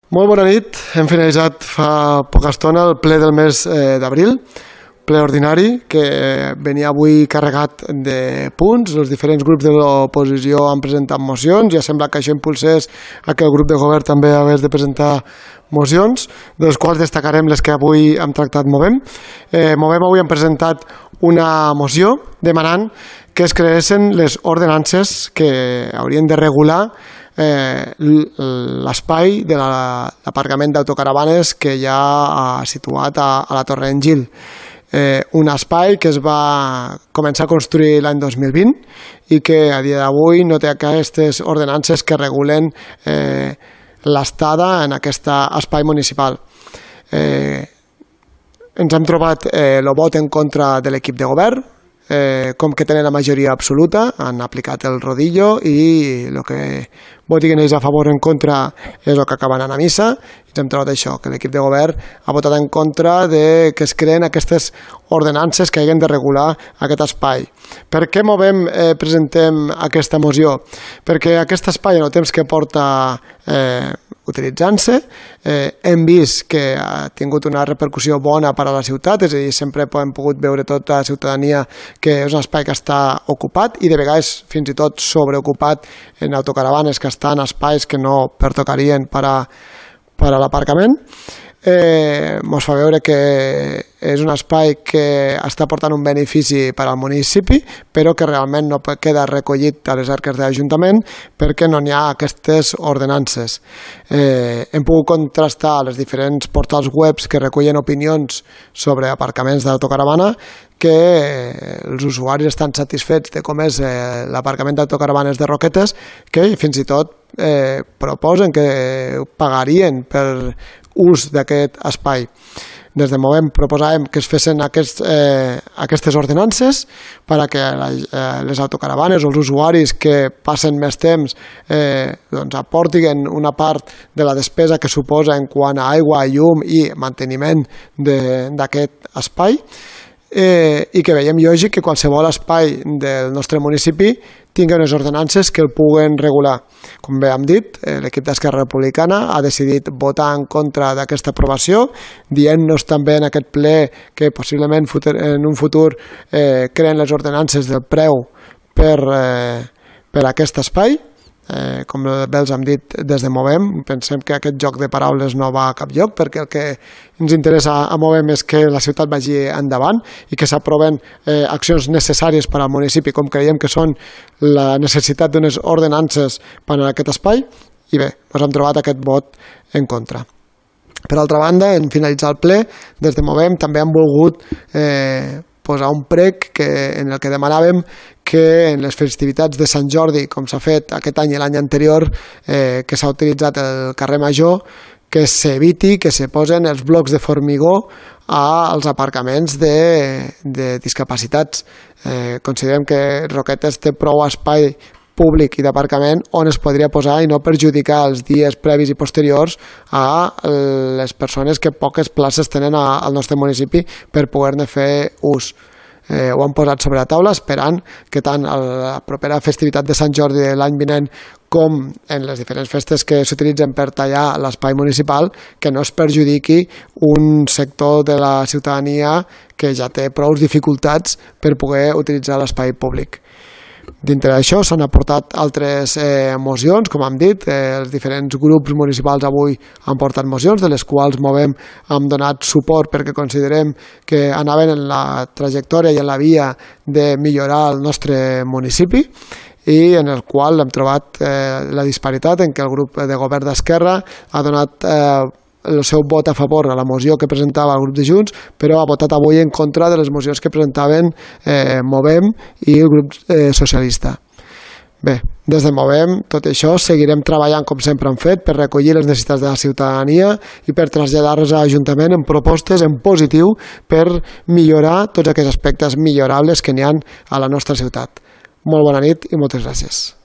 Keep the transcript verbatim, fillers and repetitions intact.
Molt bona nit. Hem finalitzat fa poca estona el ple del mes eh, d'abril, ple ordinari, que venia avui carregat de punts. Els diferents grups de l'oposició han presentat mocions i sembla que això impulsés a que el grup de govern també hagués de presentar mocions, de les quals destacarem les que avui hem tractat Movem. Eh, Movem avui hem presentat una moció demanant que es creessin les ordenances que haurien de regular Eh, l'espai de l'aparcament d'autocaravanes que hi ha situat a, a la Torre d'en Gil. Eh, un espai que es va començar a construir l'any dos mil vint i que a dia d'avui no té aquestes ordenances que regulen eh, l'estada en aquest espai municipal. Eh, ens hem trobat el eh, vot en contra de l'equip de govern. Eh, com que tenen la majoria absoluta, han aplicat el rodillo i el que votin ells a favor o en contra és el que acaben anant a missa. I ens hem trobat això, que l'equip de govern ha votat en contra de que es creen aquestes ordenances que hagin de regular aquest espai. Per què Movem eh, presentem aquesta moció? Perquè aquest espai en el temps que porta eh, utilitzant-se, eh, hem vist que ha tingut una repercussió bona per a la ciutat, és a dir, sempre hem pogut veure tota la ciutadania que és un espai que està ocupat i de vegades fins i tot sobreocupat en autocaravanes que estan en espais que no pertocarien per a, per a l'aparcament. Eh, ens fa veure que és un espai que està portant un benefici per al municipi, però que realment no queda recollit a les arques de l'Ajuntament perquè no n'hi ha aquestes ordenances. Eh, hem pogut contrastar les diferents portals webs que recullen opinions sobre aparcaments d'autocaravana, que els usuaris estan satisfets de com és eh, l'aparcament d'autocaravanes de Roquetes, que fins i tot eh, proposen que pagarien per ús d'aquest espai. Des de Movem proposàvem que es fessin aquests, eh, aquestes ordenances per a que la, eh, les autocaravanes o els usuaris que passen més temps eh, doncs aportin una part de la despesa que suposa en quant a aigua, llum i manteniment d'aquest espai. Eh, i que veiem lògic que qualsevol espai del nostre municipi tingui unes ordenances que el puguen regular. Com bé hem dit, eh, l'equip d'Esquerra Republicana ha decidit votar en contra d'aquesta aprovació, dient-nos també en aquest ple que possiblement en un futur eh, creen les ordenances del preu per, eh, per a aquest espai. Eh, com bé els hem dit des de Movem, pensem que aquest joc de paraules no va a cap lloc, perquè el que ens interessa a Movem és que la ciutat vagi endavant i que s'aproven eh, accions necessàries per al municipi, com creiem que són la necessitat d'unes ordenances per a aquest espai, i bé, ens hem trobat aquest vot en contra. Per altra banda, en finalitzar el ple, des de Movem també hem volgut eh, posar un prec que, en el que demanàvem que en les festivitats de Sant Jordi, com s'ha fet aquest any i l'any anterior, eh, que s'ha utilitzat el carrer Major, que s'eviti que se posen els blocs de formigó als aparcaments de, de discapacitats. Eh, considerem que Roquetes té prou espai públic i d'aparcament on es podria posar i no perjudicar els dies previs i posteriors a les persones que poques places tenen al nostre municipi per poder-ne fer ús. Eh, ho han posat sobre la taula esperant que tant a la propera festivitat de Sant Jordi de l'any vinent com en les diferents festes que s'utilitzen per tallar l'espai municipal, que no es perjudiqui un sector de la ciutadania que ja té prou dificultats per poder utilitzar l'espai públic. Dintre d'això s'han aportat altres eh, mocions, com hem dit, eh, els diferents grups municipals avui han portat mocions, de les quals Movem hem donat suport perquè considerem que anaven en la trajectòria i en la via de millorar el nostre municipi i en el qual hem trobat eh, la disparitat en què el grup de govern d'Esquerra ha donat eh, el seu vot a favor a la moció que presentava el grup de Junts, però ha votat avui en contra de les mocions que presentaven eh, Movem i el grup eh, socialista. Bé, des de Movem, tot això, seguirem treballant com sempre hem fet per recollir les necessitats de la ciutadania i per traslladar-les a l'Ajuntament en propostes en positiu per millorar tots aquests aspectes millorables que n'hi ha a la nostra ciutat. Molt bona nit i moltes gràcies.